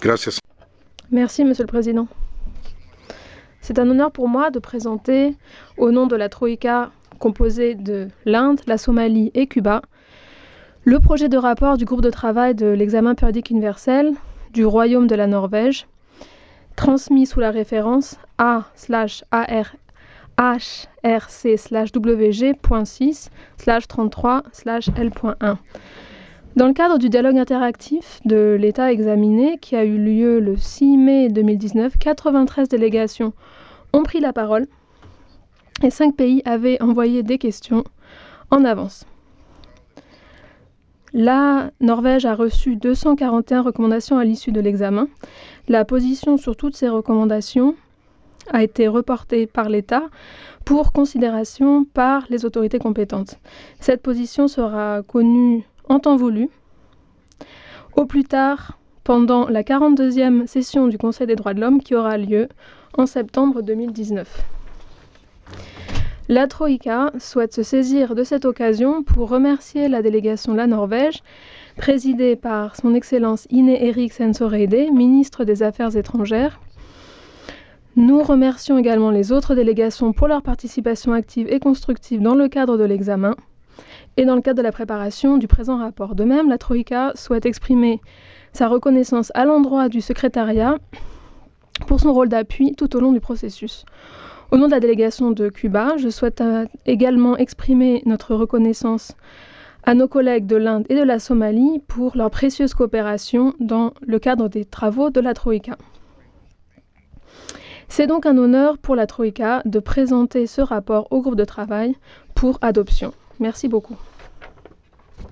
Gracias. Merci, Monsieur le Président. C'est un honneur pour moi de présenter, au nom de la Troïka composée de l'Inde, la Somalie et Cuba, le projet de rapport du groupe de travail de l'examen périodique universel du Royaume de la Norvège, transmis sous la référence A/HRC/WG.6/33/L.1. Dans le cadre du dialogue interactif de l'État examiné, qui a eu lieu le 6 mai 2019, 93 délégations ont pris la parole et 5 pays avaient envoyé des questions en avance. La Norvège a reçu 241 recommandations à l'issue de l'examen. La position sur toutes ces recommandations a été reportée par l'État pour considération par les autorités compétentes. Cette position sera connue en temps voulu, au plus tard pendant la 42e session du Conseil des droits de l'homme qui aura lieu en septembre 2019. La Troïka souhaite se saisir de cette occasion pour remercier la délégation de la Norvège, présidée par son Excellence Ine Eriksen Søreide, ministre des Affaires étrangères. Nous remercions également les autres délégations pour leur participation active et constructive dans le cadre de l'examen et dans le cadre de la préparation du présent rapport. De même, la Troïka souhaite exprimer sa reconnaissance à l'endroit du secrétariat pour son rôle d'appui tout au long du processus. Au nom de la délégation de Cuba, je souhaite également exprimer notre reconnaissance à nos collègues de l'Inde et de la Somalie pour leur précieuse coopération dans le cadre des travaux de la Troïka. C'est donc un honneur pour la Troïka de présenter ce rapport au groupe de travail pour adoption. Merci beaucoup.